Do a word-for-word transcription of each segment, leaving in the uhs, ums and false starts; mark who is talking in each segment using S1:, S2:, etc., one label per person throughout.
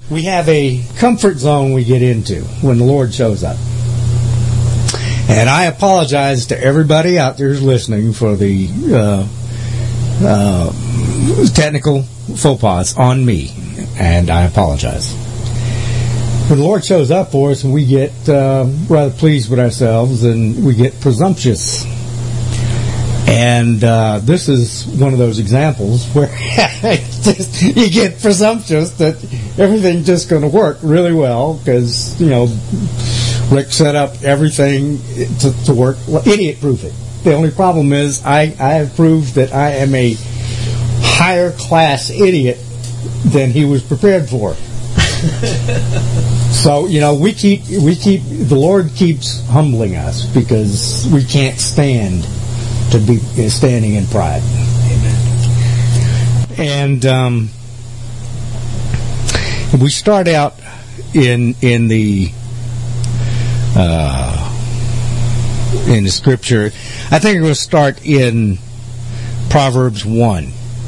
S1: we have a comfort zone we get into when the Lord shows up. And I apologize to everybody out there who's listening for the uh, uh, technical faux pas on me, and I apologize. When the Lord shows up for us and we get uh, rather pleased with ourselves and we get presumptuous. And uh, this is one of those examples where you get presumptuous that everything's just going to work really well because, you know, Rick set up everything to, to work, idiot-proof it. The only problem is I, I have proved that I am a higher class idiot than he was prepared for. So, you know, we keep, we keep, the Lord keeps humbling us because we can't stand to be standing in pride. Amen. And um, we start out in in the uh, in the scripture. I think we're going to start in Proverbs one.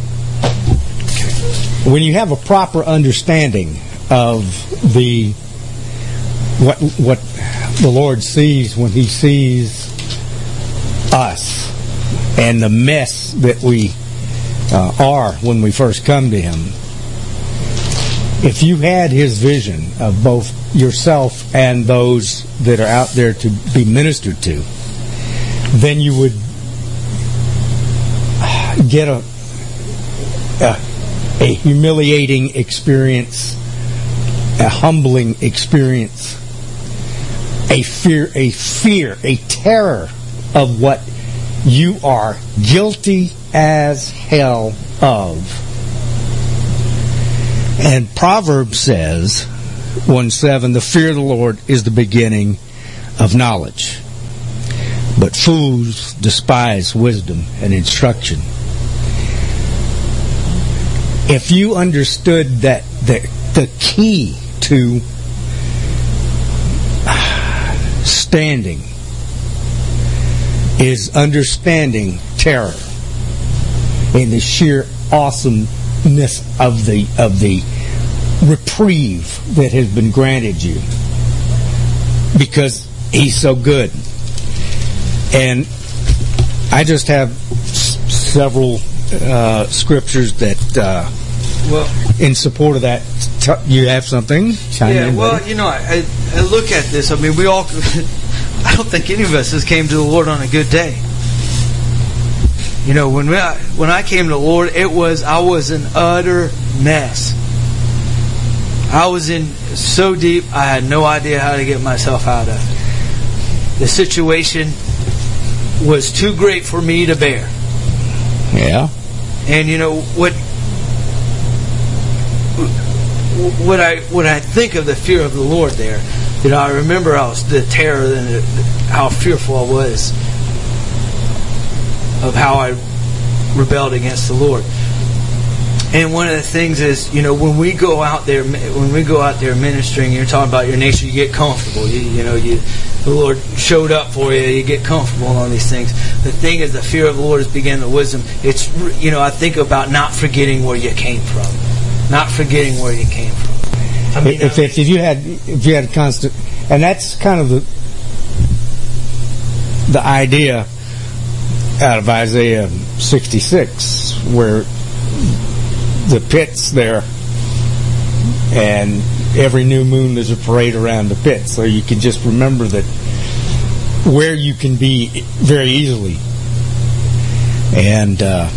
S1: When you have a proper understanding of the what what the Lord sees when He sees us, and the mess that we uh, are when we first come to Him. If you had His vision of both yourself and those that are out there to be ministered to, then you would get a a, a humiliating experience, a humbling experience, a fear, a fear, a terror of what you are guilty as hell of. And Proverbs says, one seven, the fear of the Lord is the beginning of knowledge, but fools despise wisdom and instruction. If you understood that the, the key to standing is understanding terror and the sheer awesomeness of the of the reprieve that has been granted you because He's so good. And I just have s- several uh, scriptures that uh, well in support of that. T- you have something? Chime
S2: yeah,
S1: in,
S2: well,
S1: buddy.
S2: you know, I, I look at this. I mean, we all. I don't think any of us has came to the Lord on a good day. You know, when we, when I came to the Lord, it was I was an utter mess. I was in so deep, I had no idea how to get myself out of it. The situation was too great for me to bear.
S1: Yeah.
S2: And you know what? What I what I think of the fear of the Lord there. You know, I remember I was the terror and how fearful I was of how I rebelled against the Lord. And one of the things is, you know, when we go out there, when we go out there ministering, you're talking about your nature, you get comfortable. You, you know, you the Lord showed up for you, you get comfortable on these things. The thing is, the fear of the Lord is beginning the wisdom. It's, you know, I think about not forgetting where you came from, not forgetting where you came from. I mean,
S1: if, if, if you had if you had constant, and that's kind of the the idea out of Isaiah sixty-six, where the pit's there, and every new moon there's a parade around the pit, so you can just remember that where you can be very easily. And uh,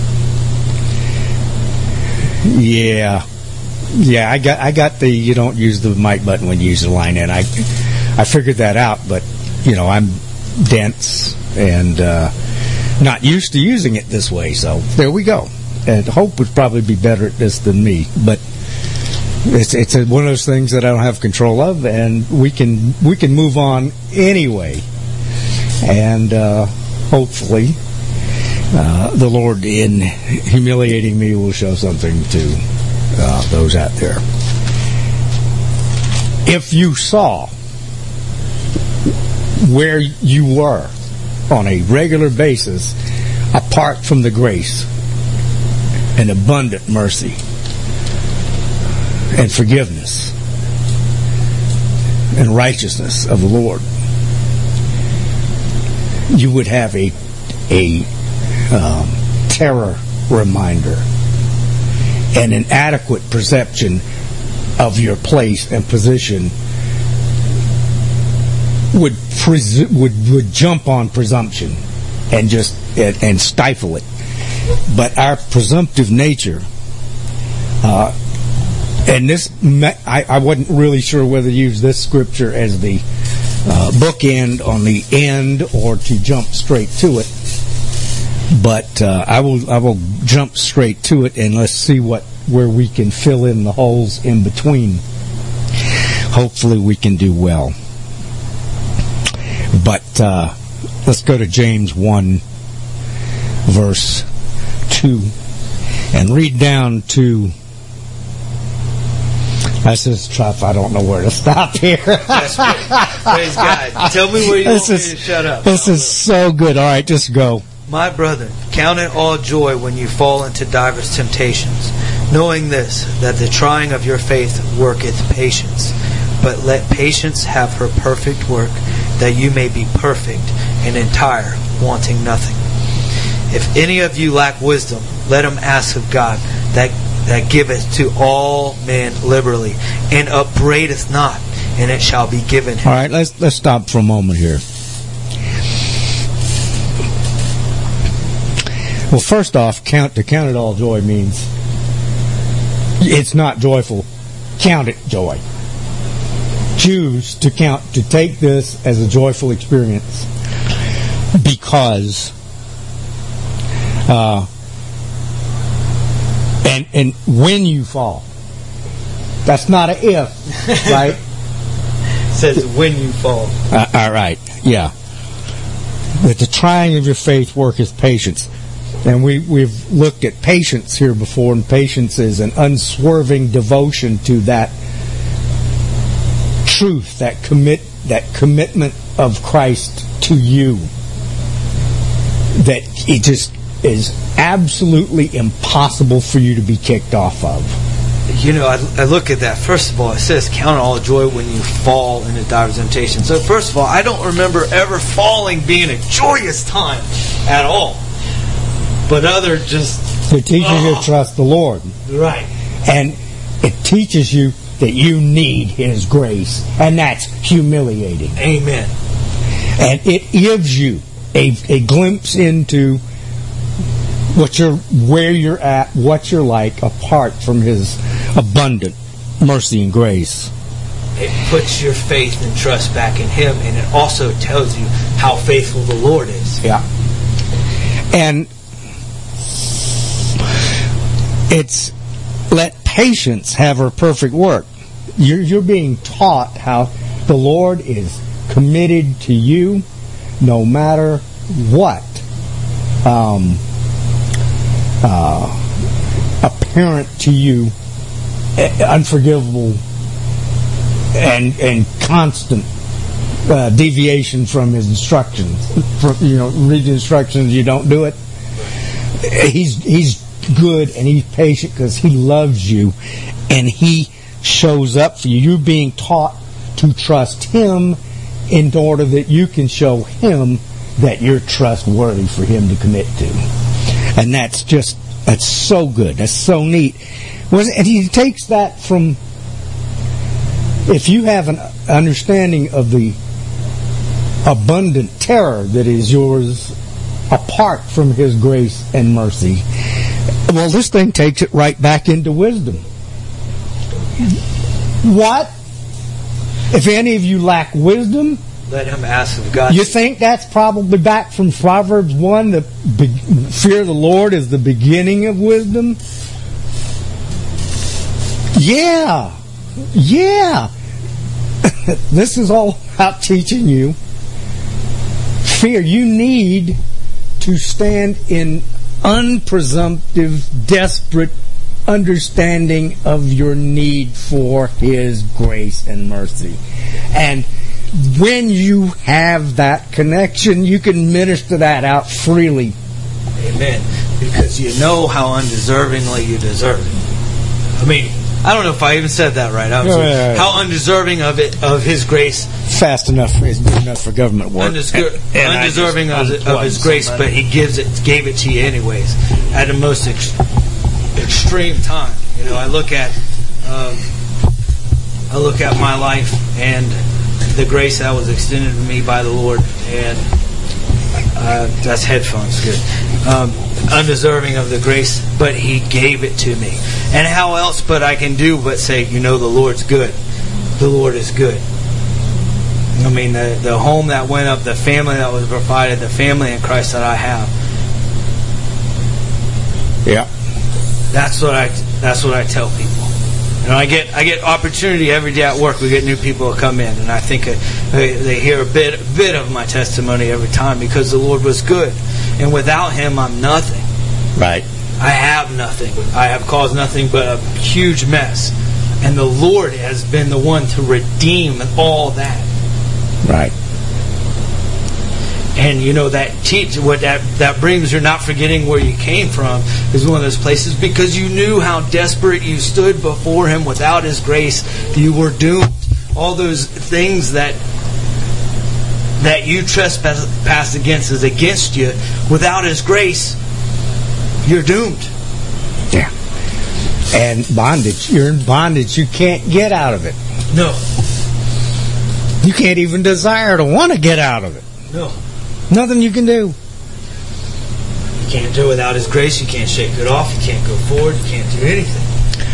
S1: yeah. Yeah, I got I got the you don't use the mic button when you use the line in. I I figured that out, but you know, I'm dense and uh, not used to using it this way, so there we go. And Hope would probably be better at this than me, but it's it's a, one of those things that I don't have control of, and we can we can move on anyway. And uh, hopefully, uh, the Lord, in humiliating me, will show something to Uh, those out there. If you saw where you were on a regular basis apart from the grace and abundant mercy and forgiveness and righteousness of the Lord, you would have a a um, terror reminder and an adequate perception of your place and position would presu- would would jump on presumption and just and, and stifle it. But our presumptive nature, uh, and this, I, I wasn't really sure whether to use this scripture as the uh, bookend on the end or to jump straight to it. But uh, I will I will jump straight to it, and let's see what where we can fill in the holes in between. Hopefully, we can do well. But uh, let's go to James one, verse two, and read down to. That's just tough. I don't know where to stop here.
S2: That's Praise God. Tell me where you
S1: this
S2: want
S1: is,
S2: me to shut up.
S1: This is so good. All right, just go.
S2: My brethren, count it all joy when you fall into divers temptations, knowing this, that the trying of your faith worketh patience. But let patience have her perfect work, that you may be perfect and entire, wanting nothing. If any of you lack wisdom, let him ask of God, that that giveth to all men liberally, and upbraideth not, and it shall be given him.
S1: All right, let's let's stop for a moment here. Well, first off, count to count it all joy means it's not joyful. Count it joy. Choose to count to take this as a joyful experience because. Uh, And and when you fall, that's not a if, right?
S2: It says when you fall.
S1: Uh, all right, yeah. But the trying of your faith worketh patience, and we we've looked at patience here before, and patience is an unswerving devotion to that truth, that commit, that commitment of Christ to you. That it just is absolutely impossible for you to be kicked off of.
S2: You know, I, I look at that. First of all, it says, count all joy when you fall into divers temptations. So first of all, I don't remember ever falling being a joyous time at all. But other just...
S1: It teaches oh. you to trust the Lord.
S2: Right.
S1: And it teaches you that you need His grace. And that's humiliating.
S2: Amen.
S1: And it gives you a, a glimpse into what you're, where you're at, what you're like apart from His abundant mercy and grace.
S2: It puts your faith and trust back in Him, and it also tells you how faithful the Lord is.
S1: Yeah. And it's let patience have her perfect work. You're, you're being taught how the Lord is committed to you no matter what. Um... Uh, apparent to you, uh, unforgivable and and constant uh, deviation from His instructions. From, you know, read the instructions, you don't do it. He's he's good and He's patient because He loves you, and He shows up for you. You're being taught to trust Him in order that you can show Him that you're trustworthy for Him to commit to. And that's just, that's so good. That's so neat. And He takes that from, if you have an understanding of the abundant terror that is yours apart from His grace and mercy, well, this thing takes it right back into wisdom. What? If any of you lack wisdom,
S2: let him ask of God.
S1: You think that's probably back from Proverbs one, that be- fear of the Lord is the beginning of wisdom? Yeah. Yeah. This is all about teaching you fear. You need to stand in unpresumptive, desperate understanding of your need for His grace and mercy. And when you have that connection, you can minister that out freely.
S2: Amen. Because you know how undeservingly you deserve it. I mean, I don't know if I even said that right. I was
S1: Yeah,
S2: like,
S1: yeah, yeah.
S2: how undeserving of it, of His grace,
S1: Fast enough is good enough for government work.
S2: Undeser-
S1: And- and I
S2: undeserving
S1: just
S2: of, of His
S1: unplugged
S2: grace,
S1: somebody.
S2: but He gives it, gave it to you anyways, at the most ex- extreme time. You know, I look at, um, I look at my life and the grace that was extended to me by the Lord, and uh, that's headphones, good. Um, undeserving of the grace, but He gave it to me. And how else but I can do but say, you know, the Lord's good. The Lord is good. I mean, the, the home that went up, the family that was provided, the family in Christ that I have.
S1: Yeah.
S2: That's what I. That's what I tell people. You know, I get I get opportunity every day at work. We get new people who come in, and I think uh, they, they hear a bit bit of my testimony every time because the Lord was good, and without Him, I'm nothing.
S1: Right.
S2: I have nothing. I have caused nothing but a huge mess, and the Lord has been the one to redeem all that.
S1: Right.
S2: And you know that teach what that that brings. You're not forgetting where you came from is one of those places because you knew how desperate you stood before Him. Without His grace, you were doomed. All those things that that you trespass against is against you. Without His grace, you're doomed.
S1: Yeah. And bondage. You're in bondage. You can't get out of it.
S2: No,
S1: You can't even desire to want to get out of it.
S2: no.
S1: Nothing you can do.
S2: You can't do it without His grace. You can't shake it off. You can't go forward. You can't do anything.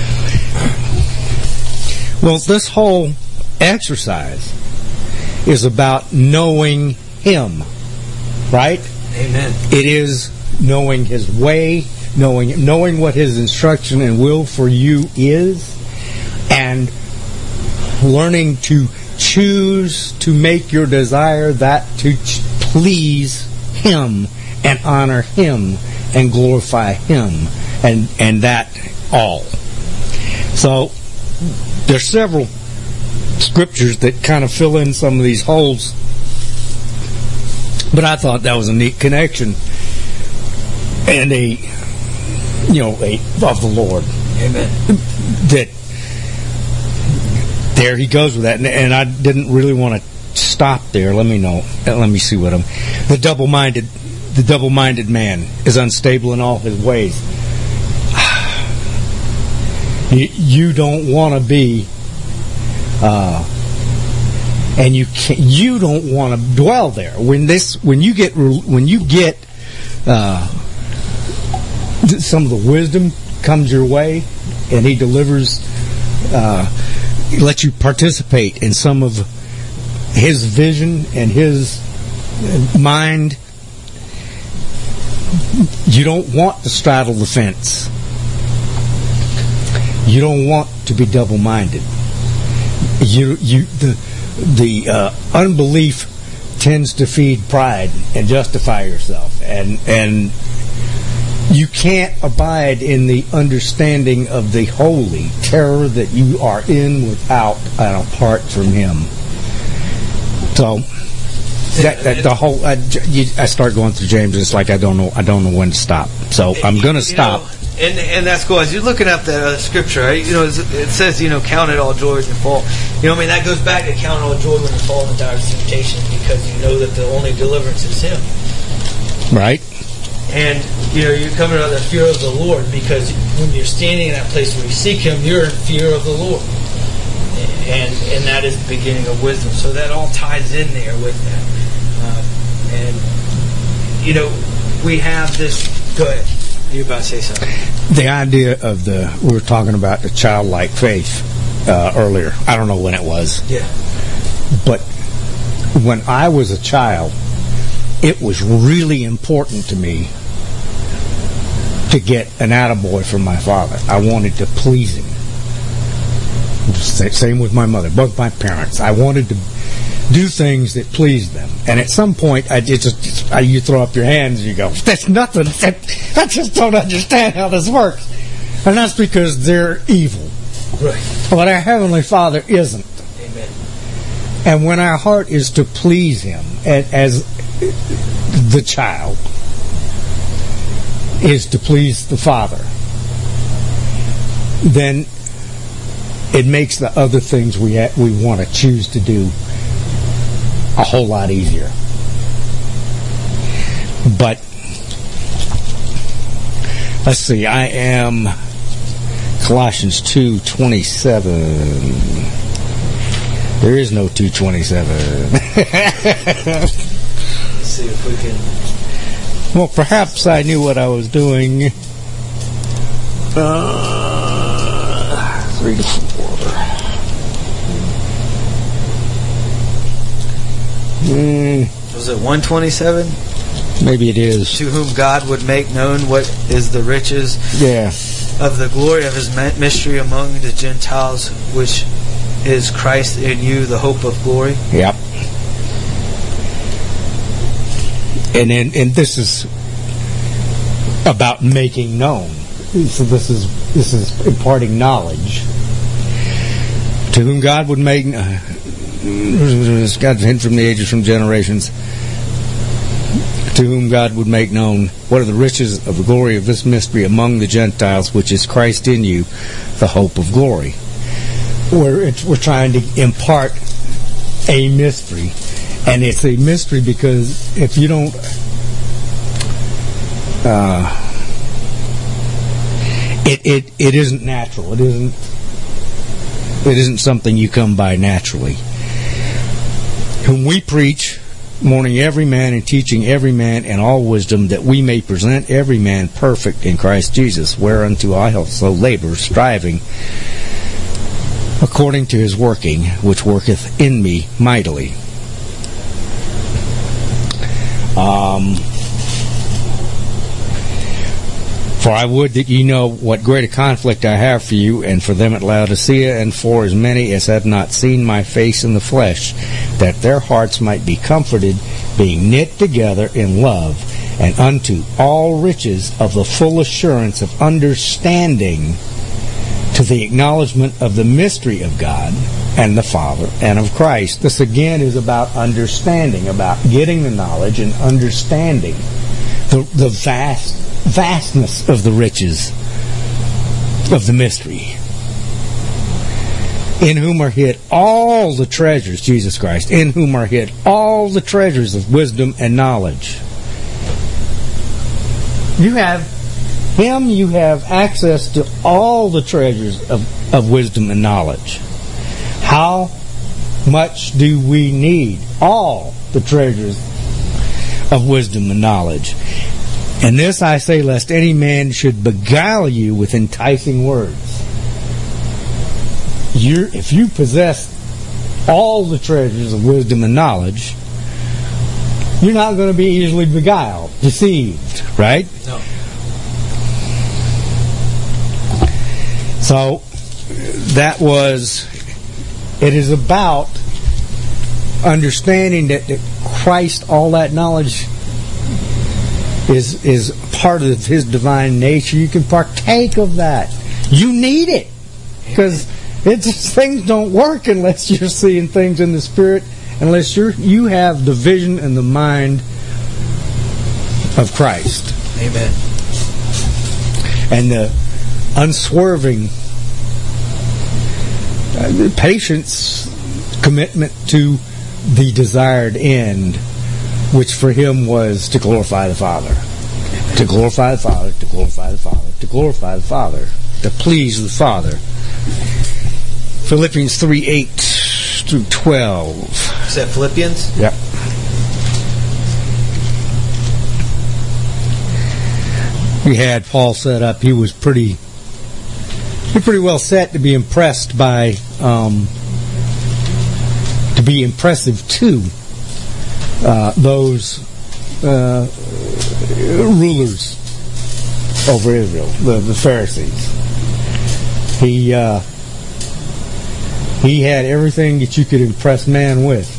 S1: Well, this whole exercise is about knowing Him, right?
S2: Amen.
S1: It is knowing His way, knowing knowing what His instruction and will for you is, and learning to choose to make your desire that to ch- please Him and honor Him and glorify Him, and and that all. So there's several scriptures that kind of fill in some of these holes, but I thought that was a neat connection and a you know a of the Lord.
S2: Amen.
S1: That there he goes with that, and, and I didn't really want to stop there. Let me know. Let me see what I'm. The double-minded, the double-minded man is unstable in all his ways. You, you don't want to be, uh, and you can You don't want to dwell there. When this, when you get, when you get, uh, some of the wisdom comes your way, and He delivers. Uh, let you participate in some of His vision and His mind. You don't want to straddle the fence. You don't want to be double-minded. You, you, the, the uh, unbelief tends to feed pride and justify yourself, and and. You can't abide in the understanding of the holy terror that you are in without and apart from Him. So that, that the whole I, you, I start going through James. And it's like I don't know. I don't know when to stop. So I'm going to stop.
S2: You know, and and that's cool. As you're looking up that uh, scripture, right? You know, it says, you know, count it all joy when you fall. You know, I mean, that goes back to count it all joy when you fall into diverse temptations, because you know that the only deliverance is Him.
S1: Right.
S2: And, you know, you're coming out of the fear of the Lord, because when you're standing in that place where you seek Him, you're in fear of the Lord. And and that is the beginning of wisdom. So that all ties in there with that. Uh, and, you know, we have this... Go ahead. You about to say something.
S1: The idea of the... We were talking about the childlike faith uh, earlier. I don't know when it was.
S2: Yeah.
S1: But when I was a child, it was really important to me to get an attaboy from my father. I wanted to please him. Same with my mother, both my parents. I wanted to do things that pleased them. And at some point, I just, just I, you throw up your hands and you go, that's nothing. I just don't understand how this works. And that's because they're evil.
S2: Right.
S1: But our Heavenly Father isn't.
S2: Amen.
S1: And when our heart is to please Him as the child is to please the Father, then it makes the other things we ha- we want to choose to do a whole lot easier. But let's see, I am Colossians two twenty-seven. There is no two twenty-seven.
S2: Let's see if we can.
S1: Well, perhaps I knew what I was doing. Uh, three to four. Mm,
S2: Was it one twenty-seven?
S1: maybe it is.
S2: To whom God would make known what is the riches
S1: Yeah.
S2: of the glory of his mystery among the Gentiles, which is Christ in you, the hope of glory.
S1: Yep. And then, and this is about making known. So this is this is imparting knowledge. To whom God would make uh, God's hid from the ages, from generations. To whom God would make known what are the riches of the glory of this mystery among the Gentiles, which is Christ in you, the hope of glory. We're it's, we're trying to impart a mystery, and it's a mystery because if you don't, uh, it it it isn't natural. It isn't it isn't something you come by naturally. Whom we preach, warning every man and teaching every man in all wisdom, that we may present every man perfect in Christ Jesus, whereunto I also labor, striving according to his working, which worketh in me mightily. Um, for I would that ye know what great a conflict I have for you, and for them at Laodicea, and for as many as have not seen my face in the flesh, that their hearts might be comforted, being knit together in love, and unto all riches of the full assurance of understanding, to the acknowledgement of the mystery of God and the Father and of Christ. This again is about understanding, about getting the knowledge and understanding the, the vast vastness of the riches of the mystery. In whom are hid all the treasures, Jesus Christ, in whom are hid all the treasures of wisdom and knowledge. You have Him, you have access to all the treasures of, of wisdom and knowledge. How much do we need all the treasures of wisdom and knowledge? And this I say, lest any man should beguile you with enticing words. You're, if you possess all the treasures of wisdom and knowledge, you're not going to be easily beguiled, deceived, right?
S2: No.
S1: So that was, it is about understanding that, that Christ, all that knowledge is is part of His divine nature. You can partake of that. You need it, because it's things don't work unless you're seeing things in the Spirit, unless you're you have the vision and the mind of Christ.
S2: Amen.
S1: And the unswerving uh, patience, commitment to the desired end, which for Him was to glorify the Father. Amen. To glorify the Father, to glorify the Father, to glorify the Father, to please the Father. Philippians three, eight through twelve.
S2: Is that Philippians?
S1: Yep. We had Paul set up. He was pretty, he pretty well set to be impressed by, um, to be impressive to uh, those uh, rulers over Israel, the, the Pharisees. He uh, he had everything that you could impress man with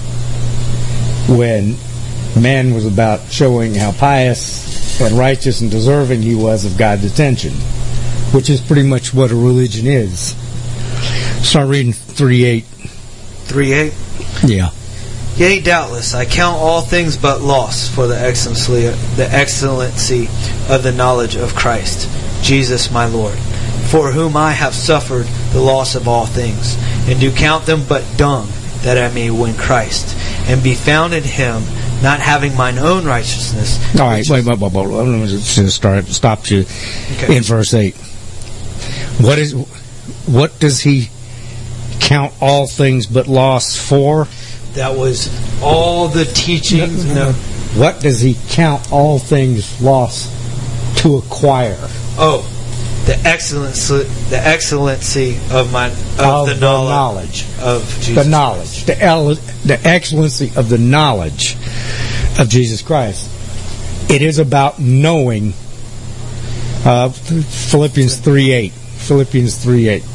S1: when man was about showing how pious and righteous and deserving he was of God's attention, which is pretty much what a religion is. Start reading three eight.
S2: three eight?
S1: Yeah.
S2: Yea, doubtless, I count all things but loss for the excellency, the excellency of the knowledge of Christ, Jesus my Lord, for whom I have suffered the loss of all things, and do count them but dung, that I may win Christ, and be found in Him, not having mine own righteousness.
S1: All right, wait, wait, wait, wait. Let me just start, stop you
S2: Okay.
S1: in verse eight. What is, what does he count all things but loss for?
S2: That was all the teachings. No.
S1: What does he count all things lost to acquire?
S2: Oh, the excellency, the excellency of my of,
S1: Of
S2: the,
S1: the
S2: knowledge,
S1: knowledge.
S2: of Jesus.
S1: The knowledge, the, ele- the excellency of the knowledge of Jesus Christ. It is about knowing. Uh, Philippians three eight. Philippians three eight.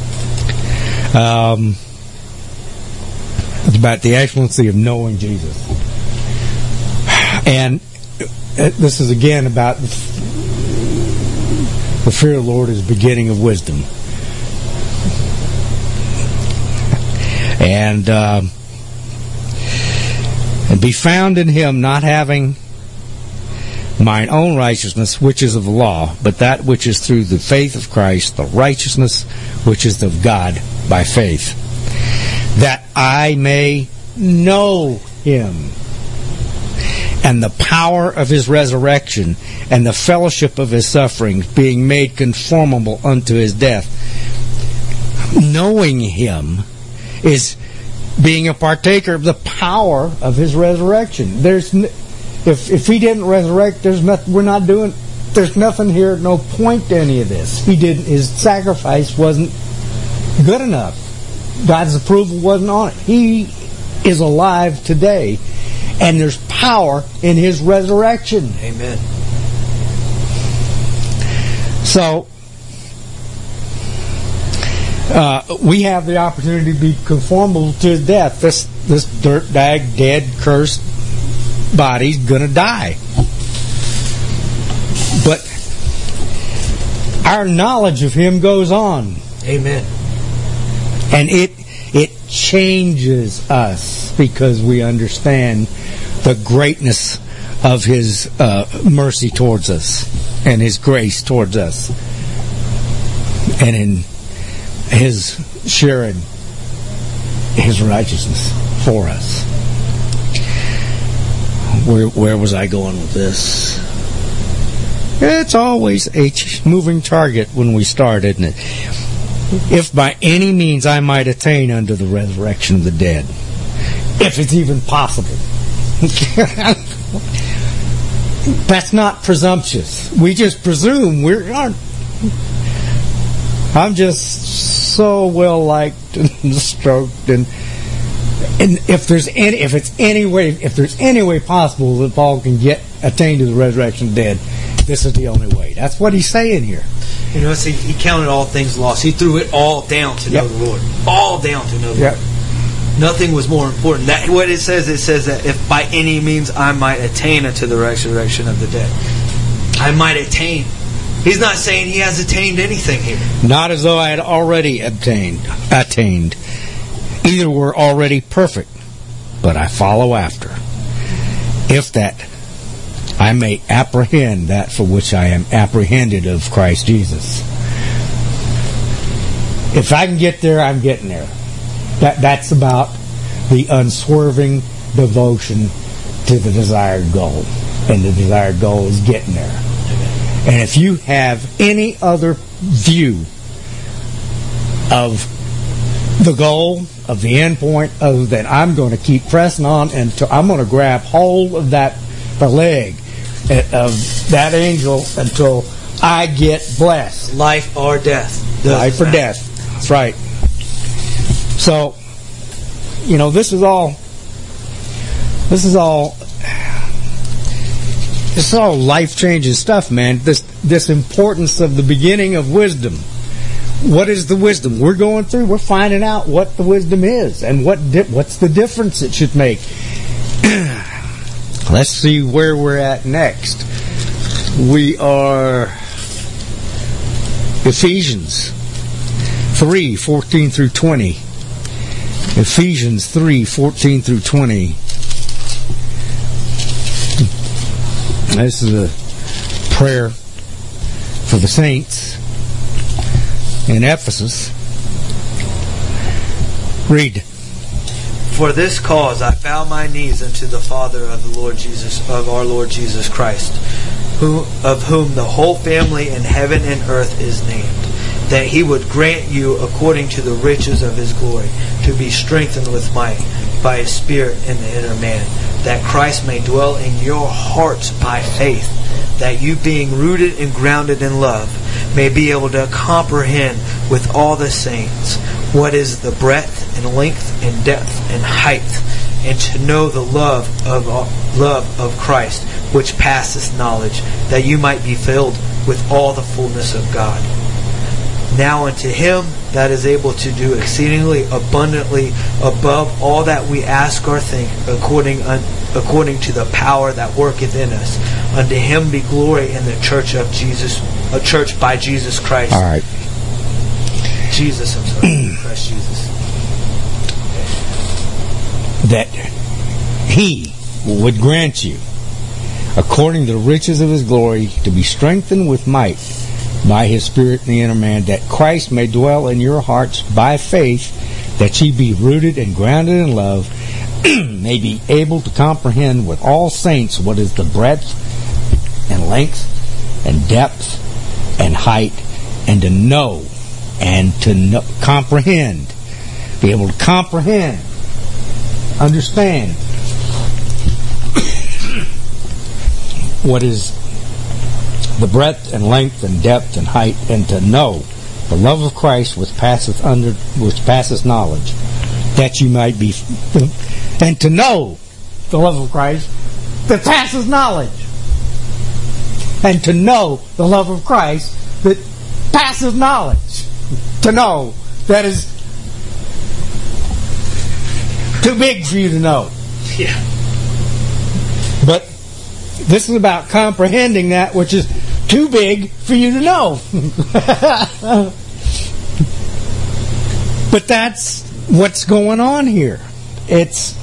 S1: Um, it's about the excellency of knowing Jesus. And this is again about the fear of the Lord is the beginning of wisdom. And uh, and be found in Him, not having mine own righteousness, which is of the law, but that which is through the faith of Christ, the righteousness which is of God by faith, that I may know Him, and the power of His resurrection, and the fellowship of His sufferings, being made conformable unto His death. Knowing Him is being a partaker of the power of His resurrection. There's n- if if He didn't resurrect, there's nothing. We're not doing. There's nothing here. No point to any of this. He didn't. His sacrifice wasn't good enough. God's approval wasn't on it. He is alive today, and there's power in His resurrection.
S2: Amen.
S1: So, uh, we have the opportunity to be conformable to His death. This this dirt bag, dead, cursed body's gonna die. But our knowledge of Him goes on.
S2: Amen.
S1: And it it changes us because we understand the greatness of His uh, mercy towards us and His grace towards us, and in His sharing His righteousness for us. Where where was I going with this? It's always a moving target when we start, isn't it? If by any means I might attain unto the resurrection of the dead, if it's even possible. That's not presumptuous. We just presume we aren't. I'm just so well liked and stroked, and and if there's any, if it's any way, if there's any way possible that Paul can get attain to the resurrection of the dead, this is the only way. That's what he's saying here.
S2: You know, see, he counted all things lost. He threw it all down to
S1: Yep.
S2: know the Lord. All down to know the
S1: Yep.
S2: Lord. Nothing was more important. That what it says. It says that if by any means I might attain unto the resurrection of the dead, I might attain. He's not saying he has attained anything here.
S1: Not as though I had already obtained, attained. Either were already perfect, but I follow after. If that I may apprehend that for which I am apprehended of Christ Jesus. If I can get there, I'm getting there. That that's about the unswerving devotion to the desired goal. And the desired goal is getting there. And if you have any other view of the goal, of the end point, other than I'm going to keep pressing on until I'm going to grab hold of that the leg of that angel until I get blessed.
S2: Life or death.
S1: Life or death. That's right. So, you know, this is all this is all this is all life-changing stuff, man. This this importance of the beginning of wisdom. What is the wisdom we're going through? We're finding out what the wisdom is and what di- what's the difference it should make. Let's see where we're at next. We are Ephesians three, fourteen through twenty. Ephesians three, fourteen through twenty. This is a prayer for the saints. in Ephesus. Read.
S2: For this cause I bow my knees unto the Father of the Lord Jesus, of our Lord Jesus Christ, who, of whom the whole family in heaven and earth is named, that he would grant you, according to the riches of his glory, to be strengthened with might by his Spirit in the inner man, that Christ may dwell in your hearts by faith, that you, being rooted and grounded in love, may be able to comprehend with all the saints what is the breadth and length and depth and height, and to know the love of love of Christ, which passeth knowledge, that you might be filled with all the fullness of God. Now unto him that is able to do exceedingly abundantly above all that we ask or think, according un, according to the power that worketh in us. Unto him be glory in the church of Jesus, a church by Jesus Christ.
S1: All right.
S2: Jesus, I'm sorry, Christ Jesus.
S1: That he would grant you, according to the riches of his glory, to be strengthened with might by his Spirit in the inner man, that Christ may dwell in your hearts by faith, that ye be rooted and grounded in love, may be able to comprehend with all saints what is the breadth and length and depth and height, and to know and to know, comprehend, be able to comprehend, understand what is the breadth and length and depth and height, and to know the love of Christ which passeth under which passeth knowledge, that you might be, and to know the love of Christ that passes knowledge, and to know the love of Christ that passes knowledge, to know that is too big for you to know.
S2: Yeah.
S1: But this is about comprehending that which is too big for you to know. But that's what's going on here. It's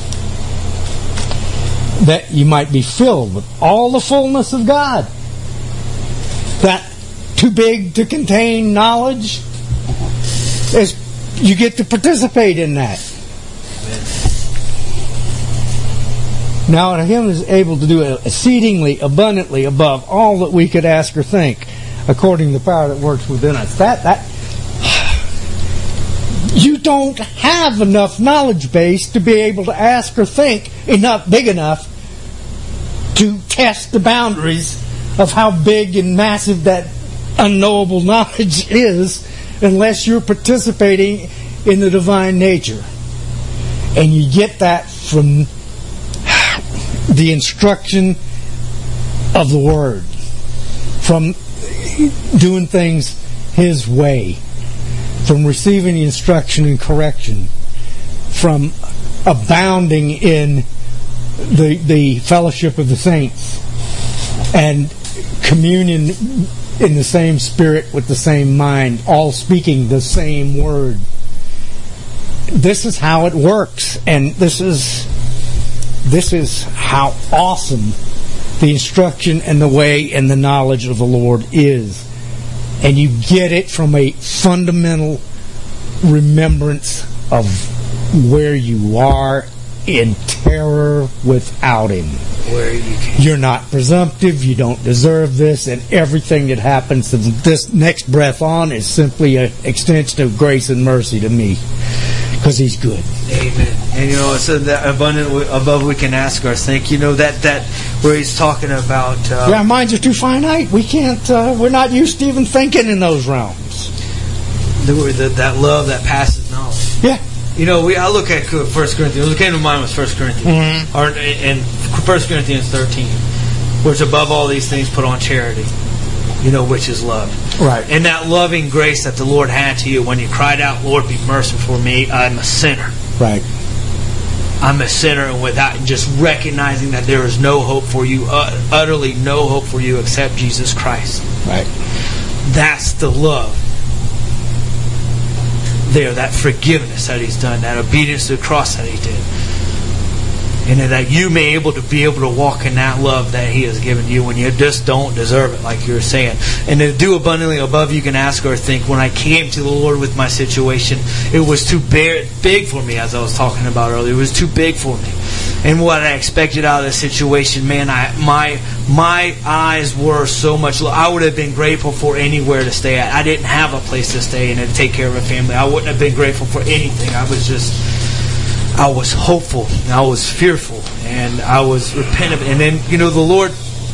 S1: that you might be filled with all the fullness of God. That too big to contain knowledge is you get to participate in that. Now, and him is able to do exceedingly abundantly above all that we could ask or think, according to the power that works within us. That that you don't have enough knowledge base to be able to ask or think enough big enough to test the boundaries of how big and massive that unknowable knowledge is, unless you're participating in the divine nature. And you get that from the instruction of the Word, from doing things His way, from receiving the instruction and correction, from abounding in the the fellowship of the saints, and communion in the same spirit with the same mind, all speaking the same word. This is how it works, and this is This is how awesome the instruction and the way and the knowledge of the Lord is. And you get it from a fundamental remembrance of where you are in terror without Him.
S2: Where you can.
S1: You're not presumptive, you don't deserve this, and everything that happens from this next breath on is simply an extension of grace and mercy to me. Because He's good.
S2: Amen. And you know, it said that abundant above we can ask or think. You know that that where He's talking about. Uh,
S1: yeah, our minds are too finite. We can't. Uh, we're not used to even thinking in those realms.
S2: The, the, that love that passes knowledge.
S1: Yeah.
S2: You know, we I look at First Corinthians. What came to mind was First Corinthians,
S1: mm-hmm.
S2: or in First Corinthians thirteen, which above all these things put on charity. You know, which is love.
S1: Right.
S2: And that loving grace that the Lord had to you when you cried out, Lord, be merciful for me, I'm a sinner.
S1: Right.
S2: I'm a sinner, and without just recognizing that there is no hope for you, uh, utterly no hope for you except Jesus Christ.
S1: Right.
S2: That's the love. There, that forgiveness that He's done, that obedience to the cross that He did. And that you may able to be able to walk in that love that He has given you when you just don't deserve it, like you were saying. And to do abundantly above you can ask or think. When I came to the Lord with my situation, it was too big for me, as I was talking about earlier. It was too big for me. And what I expected out of the situation, man, I my my eyes were so much low. I would have been grateful for anywhere to stay at. I didn't have a place to stay and to take care of a family. I wouldn't have been grateful for anything. I was just... I was hopeful, and I was fearful, and I was repentant. And then, you know, the Lord,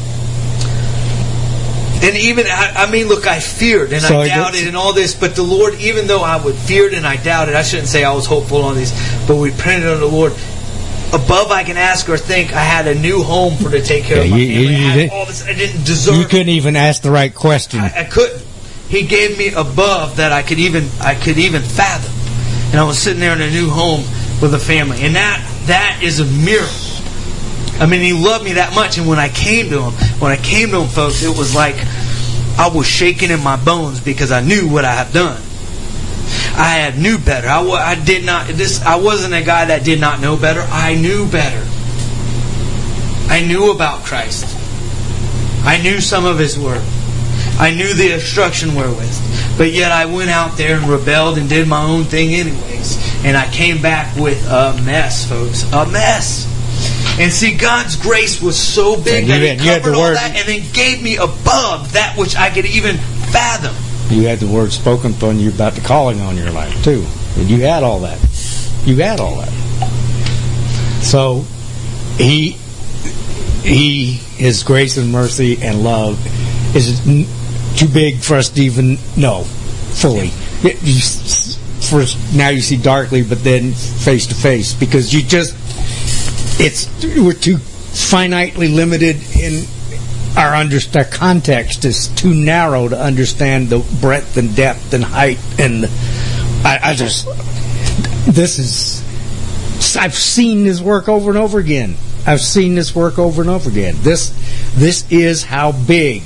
S2: and even, I, I mean, look, I feared, and so I doubted, and all this, but the Lord, even though I would feared and I doubted, I shouldn't say I was hopeful on these, but we repented on the Lord. Above I can ask or think, I had a new home for to take care yeah, of my you, family. You, I, had all this, I didn't deserve.
S1: You couldn't even ask the right question.
S2: I, I couldn't. He gave me above that I could even, I could even fathom. And I was sitting there in a new home with a family, and that that is a miracle. I mean, He loved me that much. And when I came to Him, when I came to Him, folks, it was like I was shaking in my bones because I knew what I have done. I had knew better. I, I did not. This. I wasn't a guy that did not know better. I knew better. I knew about Christ. I knew some of His word. I knew the instruction wherewith. But yet I went out there and rebelled and did my own thing anyways. And I came back with a mess, folks. A mess. And see, God's grace was so big that He covered all that and then gave me above that which I could even fathom.
S1: You had the word spoken upon you about the calling on your life, too. And you had all that. You had all that. So, He, He, His grace and mercy and love is too big for us to even know fully. You, first, now you see darkly, but then face to face, because you just it's we're too finitely limited in our under our context is too narrow to understand the breadth and depth and height. And I, I just this is I've seen this work over and over again. I've seen this work over and over again. This this is how big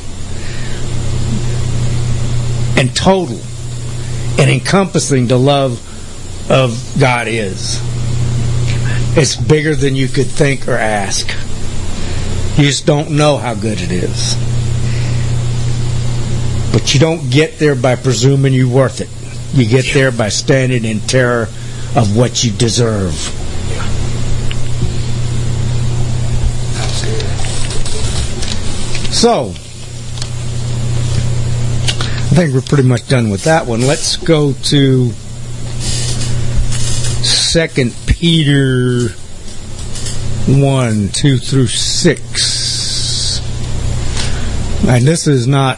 S1: and total and encompassing the love of God is. It's bigger than you could think or ask. You just don't know how good it is. But you don't get there by presuming you're worth it. You get there by standing in terror of what you deserve. So, I think we're pretty much done with that one. Let's go to Second Peter one, two through six. And this is not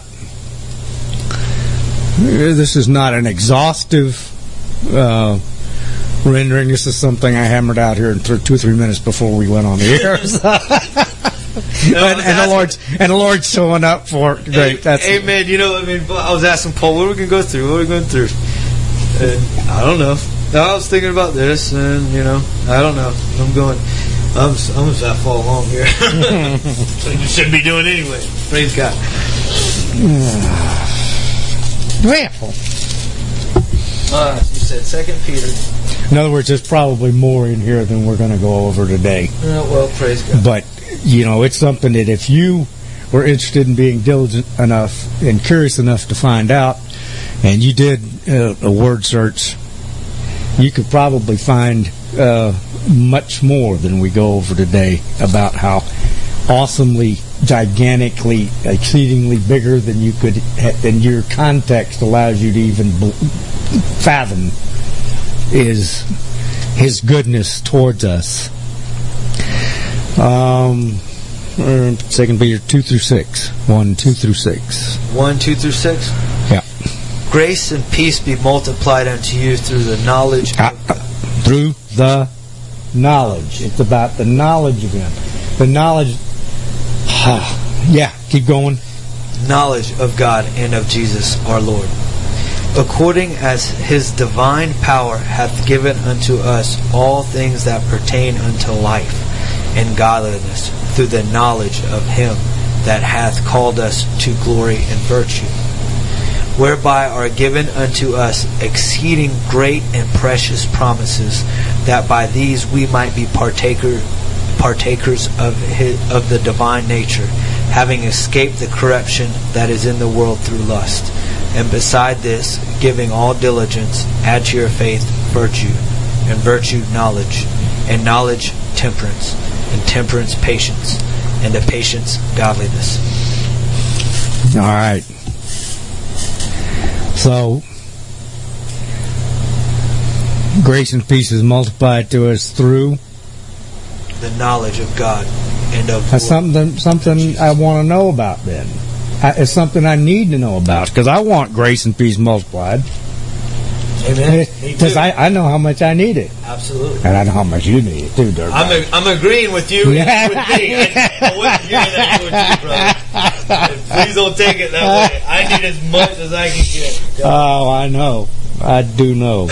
S1: this is not an exhaustive uh, rendering. This is something I hammered out here in th- two or three minutes before we went on the air. No, and, and the Lord's and the Lord's showing up for it. Great. That's
S2: Amen. You know, I mean, I was asking Paul, what are we going to go through? What are we going through? And I don't know. I was thinking about this, and you know, I don't know. I'm going. I'm I'm just that far along here. So you should be doing anyway. Praise God.
S1: Well,
S2: uh, you said Second Peter.
S1: In other words, there's probably more in here than we're going to go over today.
S2: Uh, well, praise God.
S1: But you know, it's something that if you were interested in being diligent enough and curious enough to find out, and you did uh, a word search, you could probably find uh, much more than we go over today about how awesomely, gigantically, exceedingly bigger than you could, than your context allows you to even fathom is His goodness towards us. Um, Second Peter two through six. One, two through six.
S2: One, two through six.
S1: Yeah.
S2: Grace and peace be multiplied unto you through the knowledge
S1: uh,
S2: of God.
S1: Through the knowledge. It's about the knowledge of Him. The knowledge. Yeah, keep going.
S2: Knowledge of God and of Jesus our Lord. According as His divine power hath given unto us all things that pertain unto life and godliness, through the knowledge of Him that hath called us to glory and virtue, whereby are given unto us exceeding great and precious promises, that by these we might be partaker partakers of his, of the divine nature, having escaped the corruption that is in the world through lust. And beside this, giving all diligence, add to your faith virtue, and virtue knowledge, and knowledge temperance, and temperance patience, and to patience godliness.
S1: All right. So, grace and peace is multiplied to us through
S2: the knowledge of God and of
S1: That's something something I want to know about. Then I, it's something I need to know about because I want grace and peace multiplied.
S2: Amen.
S1: Because I, I know how much I need it.
S2: Absolutely.
S1: And I know how much you need it too, Dirk.
S2: I'm a, I'm agreeing with you.
S1: Yeah.
S2: With me. I, I wouldn't hear that with you, brother. Please don't take it that way. I need as much as I can get.
S1: Oh, I know. I do know.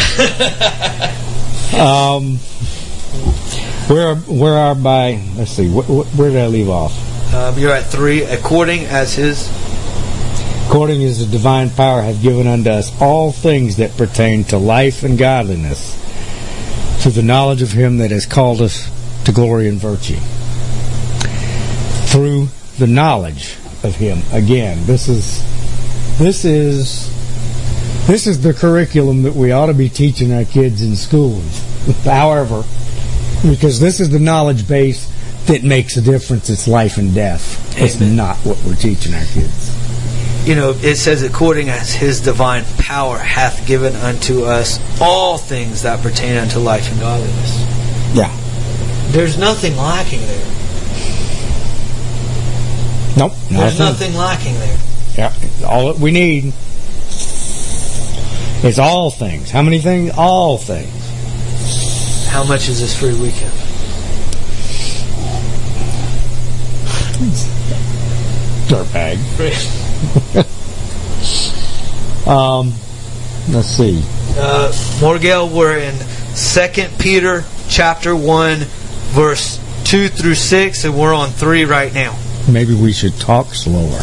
S1: um, where where are by? Let's see. Wh- wh- where did I leave off?
S2: Um, you're at three. According as his.
S1: According as the divine power hath given unto us all things that pertain to life and godliness, through the knowledge of him that has called us to glory and virtue. Through the knowledge of him. Again, this is this is this is the curriculum that we ought to be teaching our kids in schools. However, because this is the knowledge base that makes a difference. It's life and death. It's
S2: Amen.
S1: not what we're teaching our kids.
S2: You know, it says, according as his divine power hath given unto us all things that pertain unto life and godliness.
S1: Yeah.
S2: There's nothing lacking there.
S1: Nope.
S2: There's
S1: nothing.
S2: nothing lacking there.
S1: Yeah. All that we need is all things. How many things? All things.
S2: How much is this free weekend?
S1: Dirtbag. um, let's see.
S2: Uh, Morgel, we're in Second Peter chapter one, verse two through six, and we're on three right now.
S1: Maybe we should talk slower.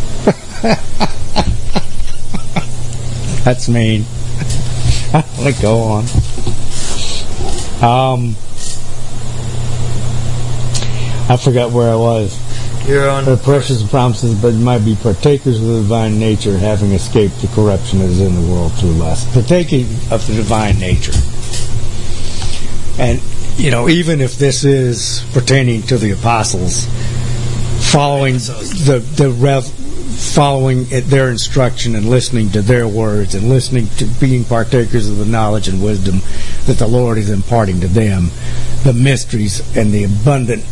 S1: That's mean. Let go on. Um, I forgot where I was.
S2: You're on
S1: The precious promises, but might be partakers of the divine nature, having escaped the corruption that is in the world through lust. Partaking of the divine nature. And, you know, even if this is pertaining to the apostles, following the the rev, following their instruction and listening to their words and listening to being partakers of the knowledge and wisdom that the Lord is imparting to them, the mysteries and the abundant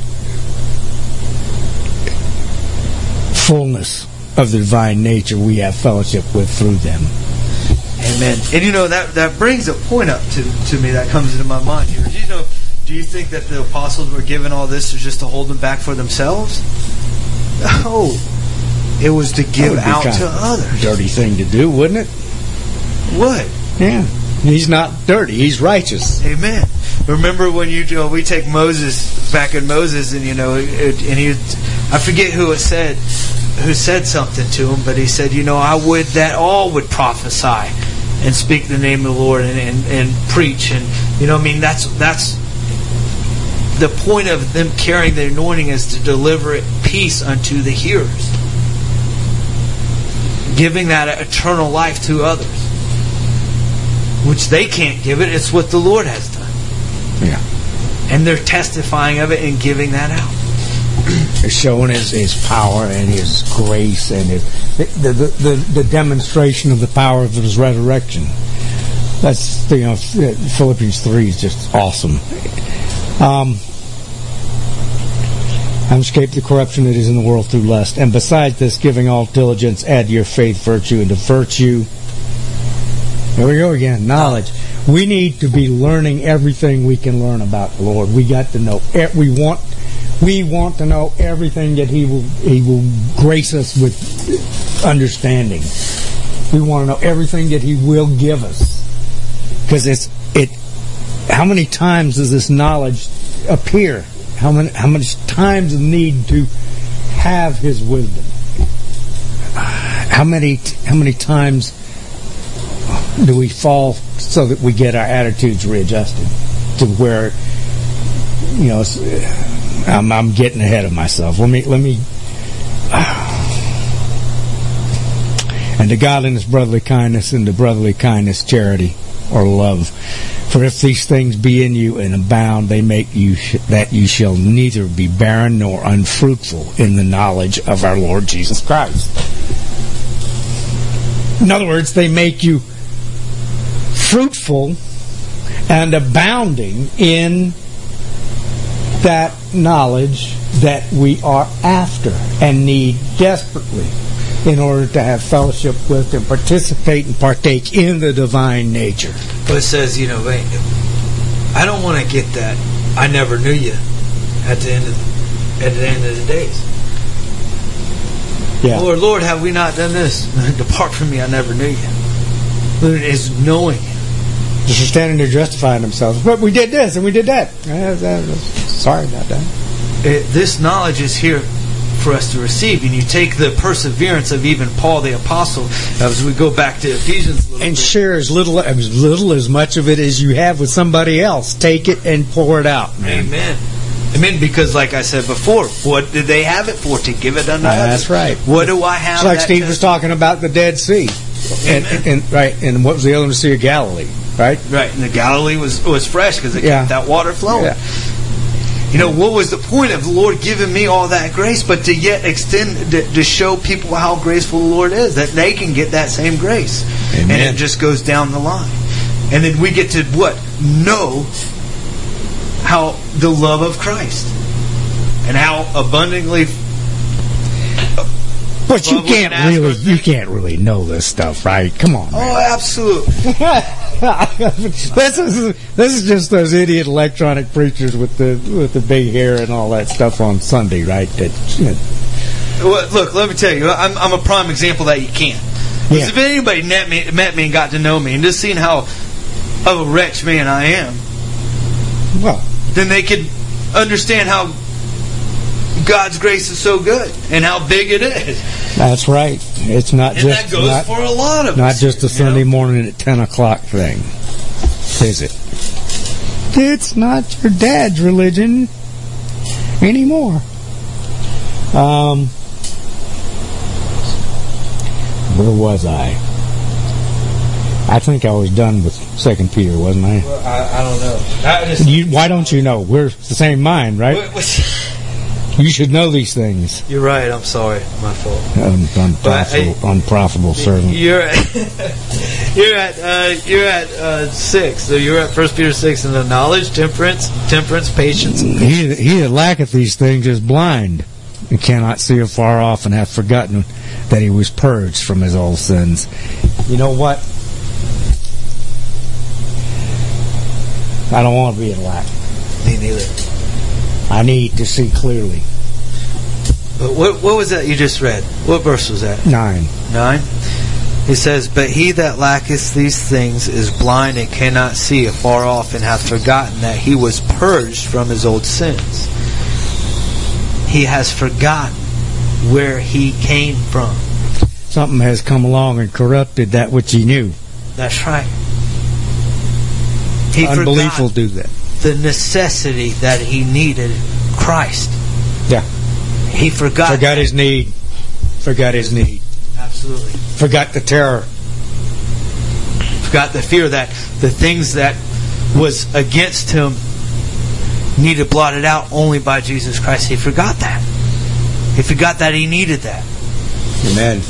S1: fullness of the divine nature we have fellowship with through them.
S2: Amen. And you know, that that brings a point up to, to me that comes into my mind here. Do you know, do you think that the apostles were given all this just to hold them back for themselves? No. It was to give out to others.
S1: Dirty thing to do, wouldn't it?
S2: What?
S1: Yeah. He's not dirty. He's righteous.
S2: Amen. Remember when you, you know, we take Moses, back in Moses, and you know, it, and he, I forget who it said, who said something to him, but he said, you know, I would that all would prophesy and speak the name of the Lord and, and, and preach, and you know, I mean, that's that's the point of them carrying the anointing is to deliver peace unto the hearers, giving that eternal life to others, which they can't give it. It's what the Lord has done.
S1: Yeah.
S2: And they're testifying of it and giving that out.
S1: Showing his, his power and his grace and his, the, the, the, the demonstration of the power of his resurrection. That's, you know, Philippians three is just awesome. Um, I'm escaped the corruption that is in the world through lust. And besides this, giving all diligence, add to your faith virtue, and to virtue, there we go again, knowledge. We need to be learning everything we can learn about the Lord. We got to know. We want, we want to know everything that He will. He will grace us with understanding. We want to know everything that He will give us, because it's it. How many times does this knowledge appear? How many? How much times need to have His wisdom? How many? How many times do we fall so that we get our attitudes readjusted to where, you know, I'm, I'm getting ahead of myself. Let me, let me. And to godliness, brotherly kindness, and to brotherly kindness, charity or love. For if these things be in you and abound, they make you sh- that you shall neither be barren nor unfruitful in the knowledge of our Lord Jesus Christ. In other words, they make you fruitful and abounding in that knowledge that we are after and need desperately in order to have fellowship with and participate and partake in the divine nature.
S2: But it says, you know, I don't want to get that I never knew you at the end of at the end of the days.
S1: Yeah.
S2: Lord, Lord, have we not done this? Depart from me, I never knew you. It is knowing you.
S1: Just standing there justifying themselves. But we did this and we did that. Sorry about that.
S2: It, this knowledge is here for us to receive, and you take the perseverance of even Paul the Apostle, as we go back to Ephesians a little
S1: and
S2: bit.
S1: share as little as little as much of it as you have with somebody else. Take it and pour it out, man.
S2: Amen. Amen. Because, like I said before, what did they have it for? To give it unto
S1: Uh,
S2: others.
S1: that's right.
S2: What do I have?
S1: It's like
S2: that
S1: Steve was
S2: testimony?
S1: talking about the Dead Sea, and,
S2: Amen.
S1: and right, and what was the other one? The Sea of Galilee, right?
S2: Right, and the Galilee was was fresh because it
S1: Yeah.
S2: kept that water flowing.
S1: Yeah.
S2: You know, what was the point of the Lord giving me all that grace, but to yet extend, to, to show people how graceful the Lord is, that they can get that same grace.
S1: Amen.
S2: And it just goes down the line. And then we get to, what? Know how the love of Christ. And how abundantly...
S1: But you
S2: above we
S1: can't
S2: can ask or
S1: really, you
S2: think.
S1: can't really know this stuff, right? Come on, man.
S2: Oh, absolutely.
S1: this is this is just those idiot electronic preachers with the with the big hair and all that stuff on Sunday, right? That, you know.
S2: Well, look, let me tell you, I'm, I'm a prime example that you can't. Because
S1: Yeah.
S2: if anybody met me, met me and got to know me and just seen how of a wretch man I am,
S1: Well,
S2: then they could understand how God's grace is so good and how big it is.
S1: that's right. It's not
S2: And
S1: just
S2: that goes
S1: not,
S2: for a lot of
S1: not
S2: us.
S1: just a
S2: you
S1: Sunday
S2: know?
S1: morning at ten o'clock thing, is it? It's not your dad's religion anymore. Um, where was I? I think I was done with Second Peter, wasn't I?
S2: Well, I, I don't know. I just,
S1: You, why don't you know? We're the same mind, right?
S2: What- what-
S1: You should know these things.
S2: You're right. I'm sorry. My fault.
S1: Un, unprofitable,
S2: But,
S1: unprofitable servant.
S2: You're at, you're at uh, you're at uh, six. So you're at First Peter six, and the knowledge, temperance, temperance, patience.
S1: He, he that lacketh these things is blind, and cannot see afar off, and hath forgotten that he was purged from his old sins. You know what? I don't want to be in lack.
S2: Me neither.
S1: I need to see clearly.
S2: But what what was that you just read? What verse was that?
S1: Nine.
S2: Nine. He says, "But he that lacketh these things is blind and cannot see afar off, and hath forgotten that he was purged from his old sins." He has forgotten where he came from.
S1: Something has come along and corrupted that which he knew.
S2: That's right. He
S1: Unbelief will
S2: forgot
S1: do that.
S2: the necessity that he needed Christ.
S1: Yeah.
S2: He forgot.
S1: Forgot his need. Forgot his need.
S2: Absolutely.
S1: Forgot the terror.
S2: Forgot the fear that the things that was against him needed blotted out only by Jesus Christ. He forgot that. He forgot that he needed that.
S1: Amen.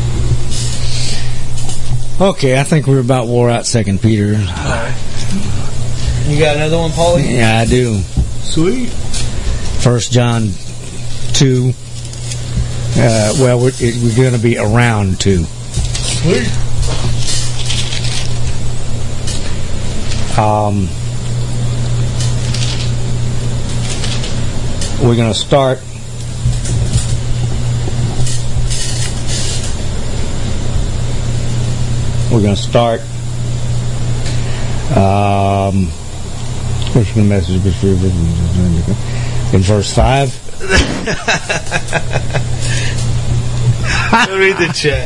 S1: Okay, I think we're about wore out Second Peter.
S2: All right. You got another one, Paulie?
S1: Yeah, I do.
S2: Sweet.
S1: First John two. Uh, well, we're, it, we're going to be around two.
S2: Sweet.
S1: Um, we're going to start. We're going to start. Um, where's the message? In verse five.
S2: Go read the chat.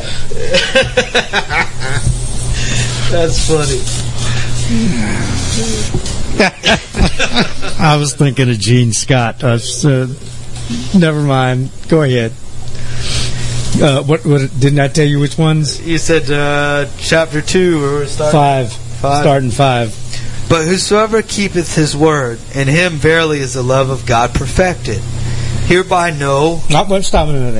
S2: That's funny.
S1: I was thinking of Gene Scott. Uh, so, never mind. Go ahead. Uh, what, what? Didn't I tell you which ones?
S2: You said uh, chapter two, where we're starting.
S1: Five.
S2: Five.
S1: Starting five.
S2: But whosoever keepeth his word, in him verily is the love of God perfected. Hereby know.
S1: Not much. Stop a minute.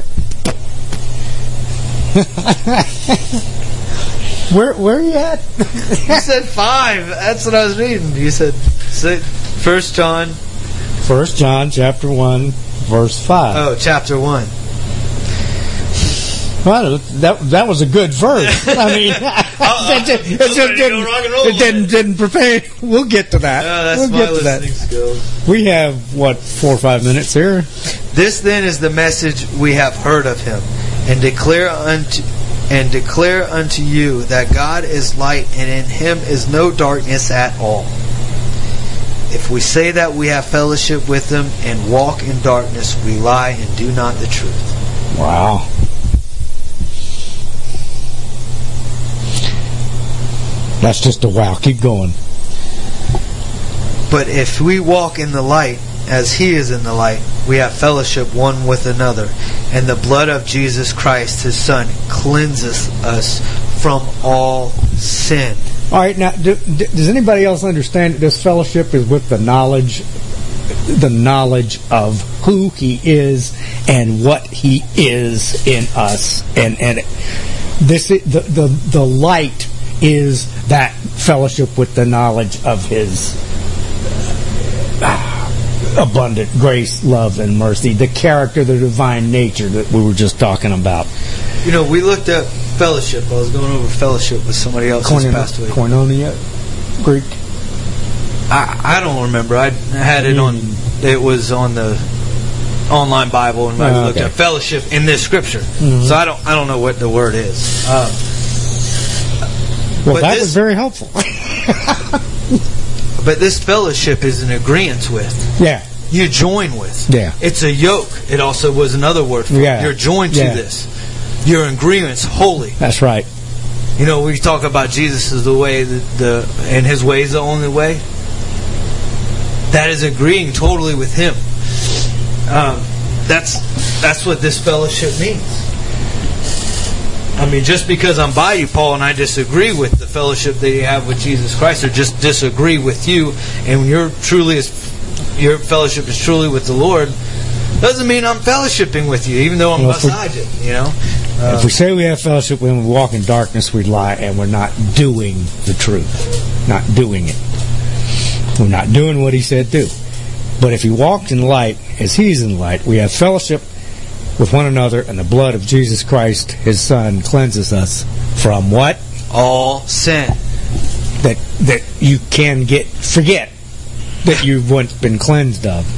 S1: where where are you at?
S2: You said five. That's what I was reading. You said First John.
S1: First John, chapter one, verse five.
S2: Oh, chapter one.
S1: Well, that that was a good verse. I mean,
S2: uh,
S1: it, just, it just didn't, it didn't, didn't prepare. We'll get to that.
S2: Uh, that's
S1: we'll
S2: my
S1: get to
S2: listening
S1: that.
S2: skills.
S1: We have, what, four or five minutes here?
S2: This then is the message we have heard of him, and declare unto and declare unto you that God is light, and in him is no darkness at all. If we say that we have fellowship with him and walk in darkness, we lie and do not the truth.
S1: Wow. That's just a wow. Keep going.
S2: But if we walk in the light, as he is in the light, we have fellowship one with another, and the blood of Jesus Christ, his Son, cleanseth us from all sin.
S1: All right, now, do, do, does anybody else understand that this fellowship is with the knowledge, the knowledge of who he is and what he is in us, and and this the the the light is that fellowship with the knowledge of his abundant grace, love, and mercy, the character, the divine nature that we were just talking about.
S2: You know, we looked at fellowship. I was going over fellowship with somebody else who's passed away.
S1: Koinonia, Greek.
S2: I, I don't remember. I had it on. It was on the online Bible, and I
S1: Oh,
S2: looked
S1: okay.
S2: at fellowship in this scripture.
S1: Mhm.
S2: So I don't. I don't know what the word is. Um,
S1: Well,
S2: But
S1: that
S2: this-
S1: was very helpful.
S2: but this fellowship is an agreement with.
S1: Yeah.
S2: You join with.
S1: Yeah.
S2: It's a yoke. It also was another word for
S1: Yeah.
S2: it. You're joined
S1: Yeah.
S2: to this. You're in agreements, holy.
S1: That's right.
S2: You know, we talk about Jesus as the way, the, the and his way is the only way. That is agreeing totally with him. Um, that's that's what this fellowship means. I mean, just because I'm by you, Paul, and I disagree with the fellowship that you have with Jesus Christ, or just disagree with you, and when you're truly is, your fellowship is truly with the Lord, doesn't mean I'm fellowshipping with you, even though I'm
S1: Well, if we-
S2: beside you. You know. Uh,
S1: If we say we have fellowship when we walk in darkness, we lie, and we're not doing the truth. Not doing it. We're not doing what he said do. But if he walked in light, as he's in light, we have fellowship with one another, and the blood of Jesus Christ, his Son, cleanses us from what?
S2: all sin.
S1: That that you can get forget that you've once been cleansed of.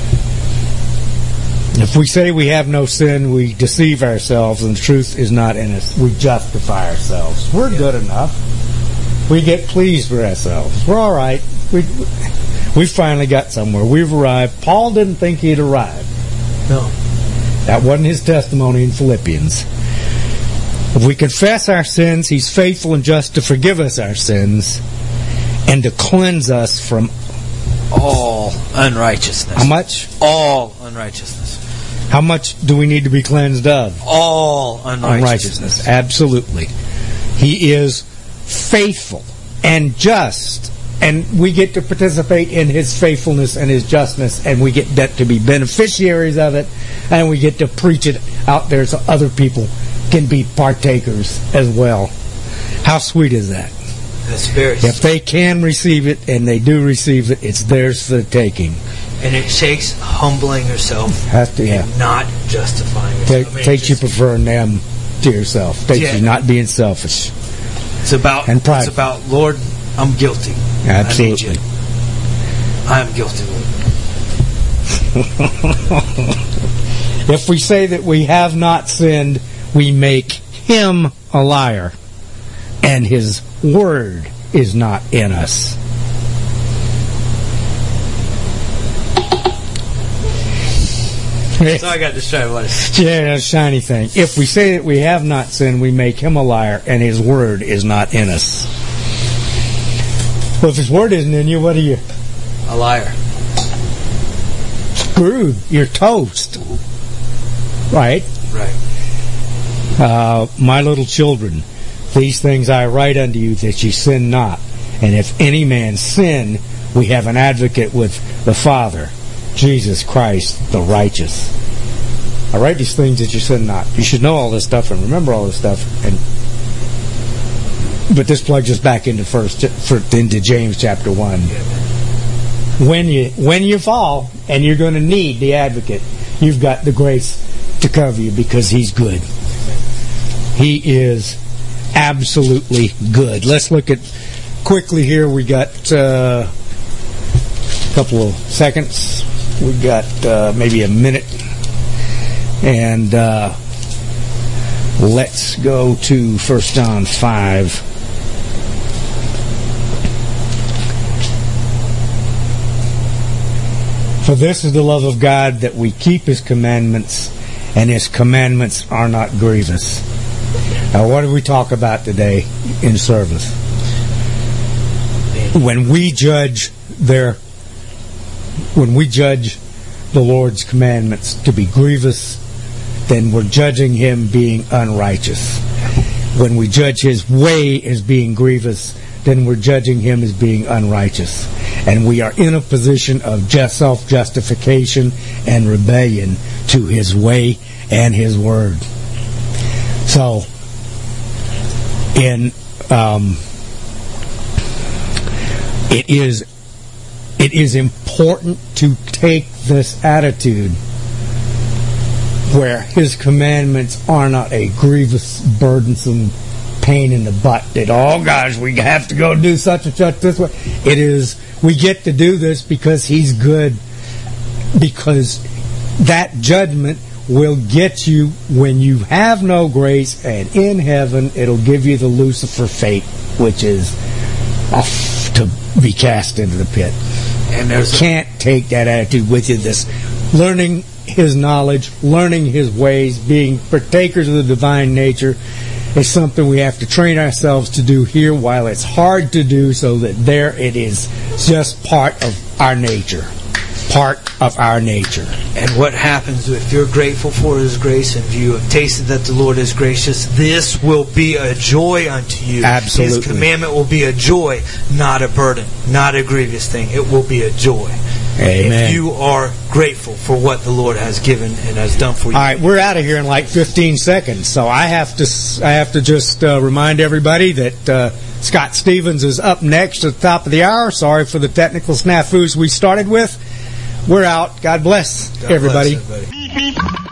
S1: If we say we have no sin, we deceive ourselves, and the truth is not in us. We justify ourselves. We're
S2: Yeah.
S1: good enough. We get pleased with ourselves. We're all right. We we finally got somewhere. We've arrived. Paul didn't think he'd arrived.
S2: No.
S1: That wasn't his testimony in Philippians. If we confess our sins, he's faithful and just to forgive us our sins and to cleanse us from
S2: All unrighteousness.
S1: how much?
S2: All unrighteousness.
S1: How much do we need to be cleansed of?
S2: All unrighteousness.
S1: Unrighteousness. Absolutely. He is faithful and just, and we get to participate in his faithfulness and his justness, and we get that to be beneficiaries of it, and we get to preach it out there so other people can be partakers as well. How sweet is that?
S2: That's very
S1: If they can receive it, and they do receive it, it's theirs for the taking.
S2: And it takes humbling yourself
S1: Have to, yeah.
S2: and not justifying yourself.
S1: Take,
S2: I mean,
S1: takes you
S2: just-
S1: preferring them to yourself. Takes
S2: Yeah.
S1: you not being selfish.
S2: It's about,
S1: and pride.
S2: it's about, Lord, I'm guilty.
S1: Absolutely.
S2: I need you. I am guilty, Lord.
S1: If we say that we have not sinned, we make him a liar, and his word is not in us.
S2: So I got distracted by it.
S1: Yeah, that shiny thing. If we say that we have not sinned, we make him a liar, and his word is not in us. Well, if his word isn't in you, what are you?
S2: A liar.
S1: screwed. You're toast. Right?
S2: Right.
S1: Uh, my little children, these things I write unto you that ye sin not. And if any man sin, we have an advocate with the Father, Jesus Christ, the righteous. I write these things that you sin not. You should know all this stuff and remember all this stuff. And but this plugs us back into first into James chapter one. When you when you fall, and you're going to need the advocate, you've got the grace to cover you because he's good. He is absolutely good. Let's look at quickly here. We got uh, a couple of seconds. We got uh, maybe a minute, and uh, let's go to First John five. For this is the love of God, that we keep His commandments, and His commandments are not grievous. Now, what do we talk about today in service? When we judge their, when we judge the Lord's commandments to be grievous, then we're judging Him being unrighteous. When we judge His way as being grievous, then we're judging Him as being unrighteous. And we are in a position of just self-justification and rebellion to His way and His word. So, in um, it is it is important to take this attitude where His commandments are not a grievous, burdensome pain in the butt that, oh gosh, we have to go do such and such this way. It is, we get to do this because He's good, because that judgment will get you when you have no grace, and in heaven it'll give you the Lucifer fate, which is off to be cast into the pit. And you can't take that attitude with you. This learning His knowledge, learning His ways, being partakers of the divine nature is something we have to train ourselves to do here while it's hard to do, so that there it is just part of our nature. Part of our nature.
S2: And what happens if you're grateful for His grace and you have tasted that the Lord is gracious? This will be a joy unto you.
S1: Absolutely.
S2: His commandment will be a joy, not a burden, not a grievous thing. It will be a joy.
S1: Amen.
S2: If you are grateful for what the Lord has given and has done for you.
S1: All right, we're out of here in like fifteen seconds, so I have to I have to just uh, remind everybody that uh, Scott Stevens is up next at the top of the hour. Sorry for the technical snafus we started with. We're out. God bless,
S2: God
S1: everybody.
S2: Bless everybody.